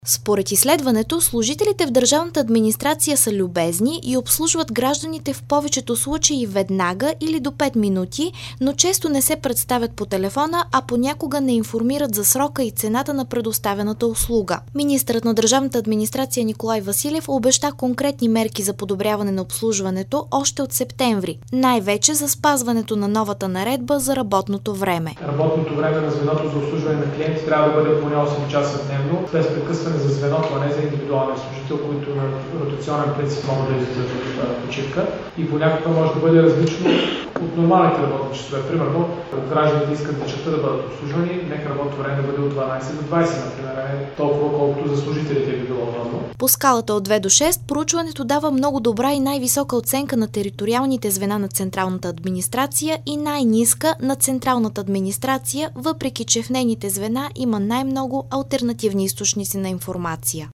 Според изследването, служителите в държавната администрация са любезни и обслужват гражданите в повечето случаи веднага или до 5 минути, но често не се представят по телефона, а понякога не информират за срока и цената на предоставената услуга. Министърът на държавната администрация Николай Василев обеща конкретни мерки за подобряване на обслужването още от септември, най-вече за спазването на новата наредба за работното време. Работното време на звеното за обслужване на клиенти трябва да бъде поне 8 часа дневно, без прекъсване за звеното, а не за индивидуалния служител, които на ротационен принцип могат да излизат в почивка. И понякога може да бъде различно от нормалните работни часове. Примерно, ако гражданите искат вечерта да бъдат обслужвани, нека работното време да бъде от 12 до 20, например, не толкова колкото за служителите би било удобно. По скалата от 2 до 6, проучването дава много добра и най-висока оценка на териториалните звена на централната администрация и най-ниска на централната администрация, въпреки че в нейните звена има най-много алтернативни източници на информация.